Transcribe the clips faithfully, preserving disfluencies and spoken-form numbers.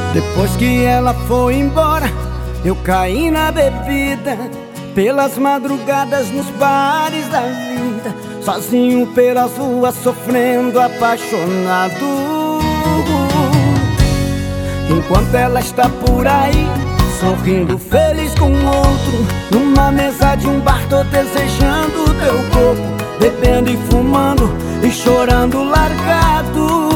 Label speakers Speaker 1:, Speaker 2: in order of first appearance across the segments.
Speaker 1: Depois que ela foi embora, eu caí na bebida, pelas madrugadas nos bares da vida, sozinho pelas ruas sofrendo, apaixonado. Enquanto ela está por aí, sorrindo feliz com outro, numa mesa de um bar tô desejando o teu corpo, bebendo e fumando e chorando largado.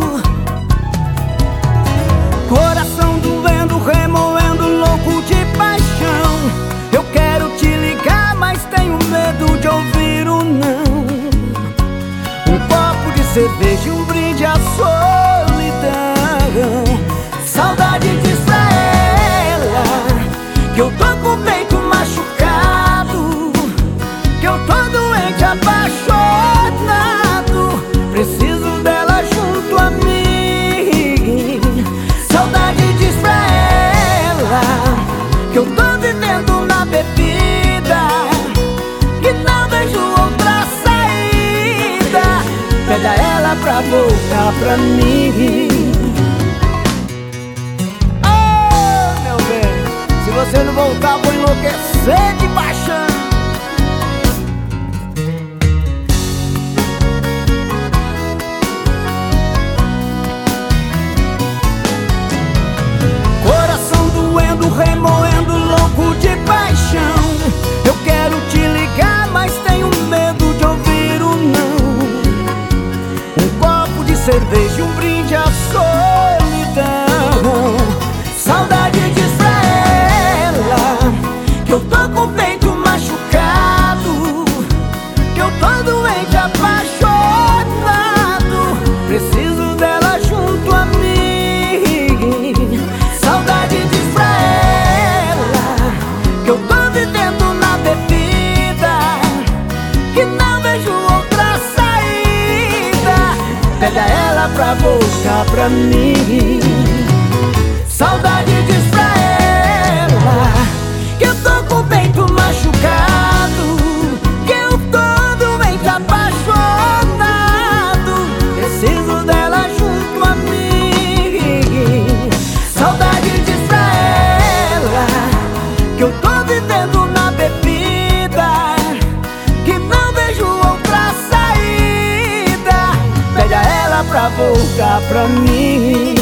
Speaker 1: Coração doendo, remoendo, louco de paixão. Eu quero te ligar, mas tenho medo de ouvir o não. Um copo de cerveja e um brinde à solidão. Saudade diz pra ela que eu tô com o peito machucado, que eu tô doente, apaixonado, preciso dela junto a mim. Saudade diz pra ela que eu tô vivendo na bebida, que não vejo outra saída. Pede a ela pra voltar pra mim. Se você não voltar, vou enlouquecer de paixão. Coração doendo, remoendo, louco de paixão. Eu quero te ligar, mas tenho medo de ouvir o não. Um copo de cerveja e um brinde à solidão. Saudade diz pra que eu tô com o peito machucado, que eu tô doente, apaixonado, preciso dela junto a mim. Saudade diz pra ela que eu tô vivendo na bebida, que não vejo outra saída. Pede a ela pra voltar pra mim. Saudade diz pra ela que eu tô com o peito machucado, que eu tô doente, apaixonado, preciso dela junto a mim. Saudade diz pra ela que eu tô vivendo na bebida, que não vejo outra saída. Pede a ela pra voltar pra mim.